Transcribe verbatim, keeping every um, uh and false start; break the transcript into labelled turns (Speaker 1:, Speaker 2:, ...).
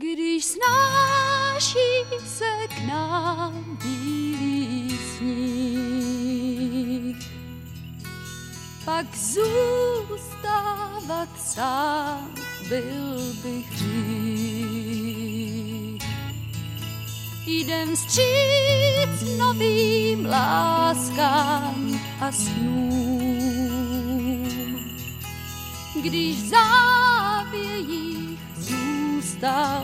Speaker 1: Když snáší se k nám bílý sníh, pak zůstávat sám byl bych hřích. Jdem vstříc novým láskám a snům, když v závějích zůstal